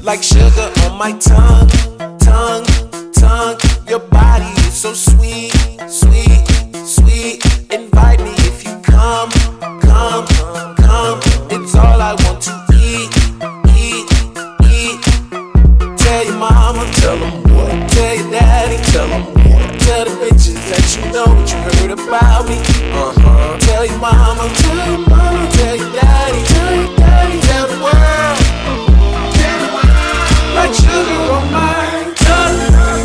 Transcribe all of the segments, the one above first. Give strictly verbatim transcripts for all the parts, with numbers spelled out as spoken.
like sugar on my tongue, tongue, tongue. Your body is so sweet, sweet, sweet. Invite me if you come, come, come. It's all I want to eat, eat, eat. Tell your mama, tell them what. Tell your daddy, tell them what. Tell the bitches that you know what you heard about me. Uh-huh. Tell your mama, tell your mama, tell your daddy, tell your daddy, tell the world, tell the world, like sugar on my tongue.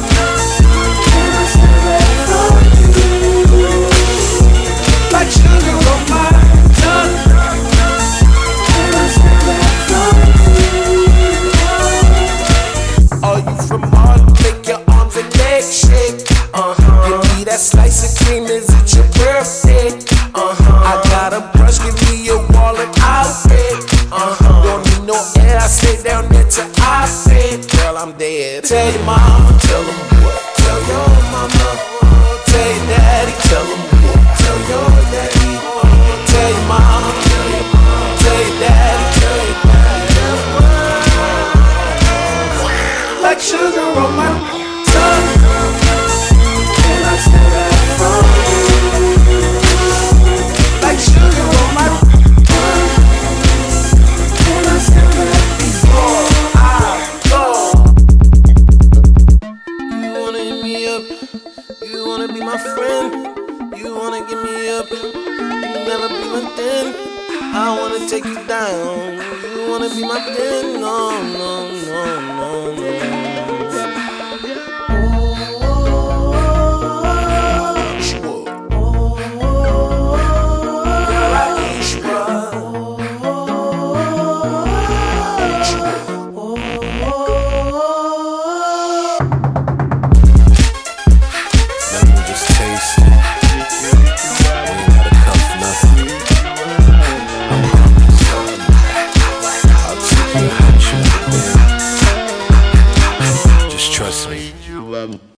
Like sugar on my tongue. Are you from Harlem? Make your arms and legs shake. Uh-huh. Give me that slice of cream, is it your birthday? Uh-huh. I got a brush, give me your wallet, I'll fit. Uh-huh. Don't need no air, I stay down there till I fit. Girl, I'm dead. Tell your mama, tell them what. Tell your mama, tell your daddy, tell them what. Tell your daddy, tell your mama, tell your mama, tell your daddy, tell your daddy. Like sugar on my